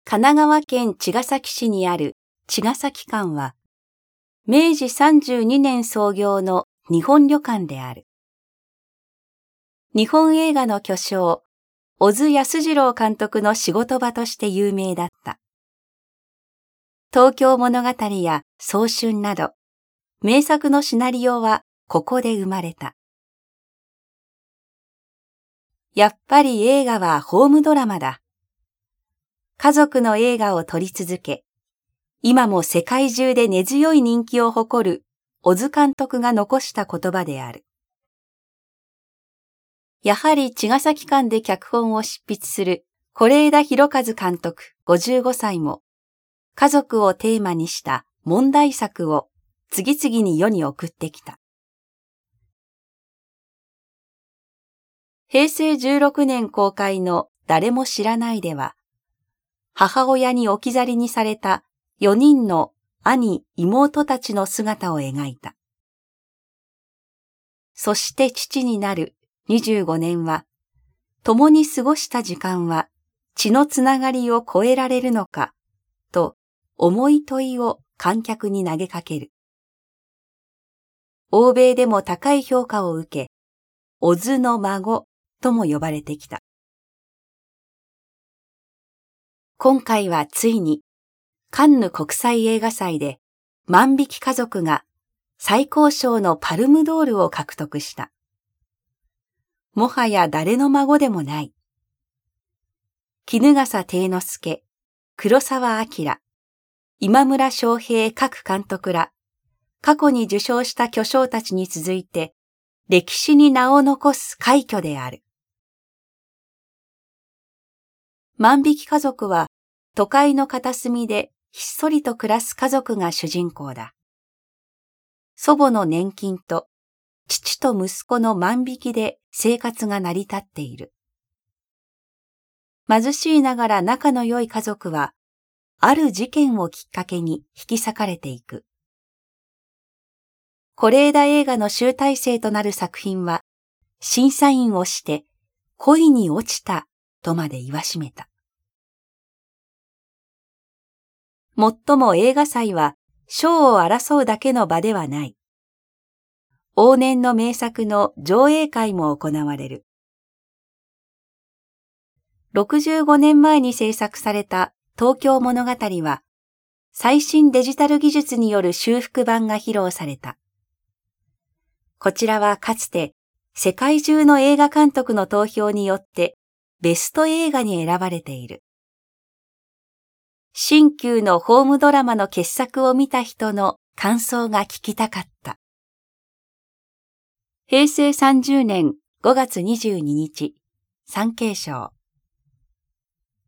神奈川県茅ヶ崎市にある茅ヶ崎館は、明治32年創業の日本旅館である。日本映画の巨匠、小津安二郎監督の仕事場として有名だった。東京物語や早春など、名作のシナリオはここで生まれた。やっぱり映画はホームドラマだ。家族の映画を撮り続け、今も世界中で根強い人気を誇る小津監督が残した言葉である。やはり茅ヶ崎館で脚本を執筆する是枝裕和監督55歳も、家族をテーマにした問題作を次々に世に送ってきた。平成16年公開の誰も知らないでは、母親に置き去りにされた4人の兄、妹たちの姿を描いた。そして父になる25年は、共に過ごした時間は血のつながりを超えられるのか、と重い問いを観客に投げかける。欧米でも高い評価を受け、小津の孫とも呼ばれてきた。今回はついに、カンヌ国際映画祭で万引き家族が最高賞のパルムドールを獲得した。もはや誰の孫でもない。衣笠貞之助、黒澤明、今村昌平各監督ら、過去に受賞した巨匠たちに続いて、歴史に名を残す快挙である。万引き家族は、都会の片隅でひっそりと暮らす家族が主人公だ。祖母の年金と、父と息子の万引きで生活が成り立っている。貧しいながら仲の良い家族は、ある事件をきっかけに引き裂かれていく。是枝映画の集大成となる作品は、審査員をして恋に落ちたとまで言わしめた。もっとも映画祭は賞を争うだけの場ではない。往年の名作の上映会も行われる。65年前に制作された東京物語は、最新デジタル技術による修復版が披露された。こちらはかつて世界中の映画監督の投票によってベスト映画に選ばれている。新旧のホームドラマの傑作を見た人の感想が聞きたかった。平成30年5月22日、産経省。